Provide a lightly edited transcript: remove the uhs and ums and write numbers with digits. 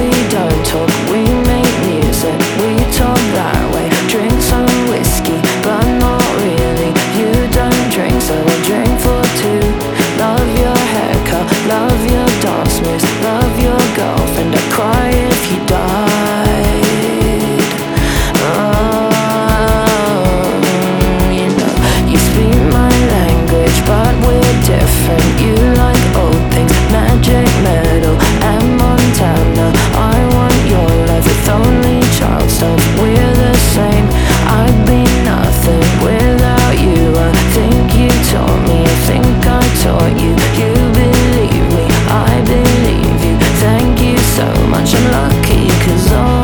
we don't talk, we make music. We talk that way, drink some whiskey, but not really. You don't drink, so I'll drink for two. Love your haircut, love your dance moves, love your girlfriend. I'd cry if you died. You know, you speak my language, but we're different. You like old things, magic metal and Montana. I want your life with only child stuff. We're the same, I'd be nothing without you. I think you taught me, I think I taught you. You believe me, I believe you. Thank you so much, I'm lucky 'cause all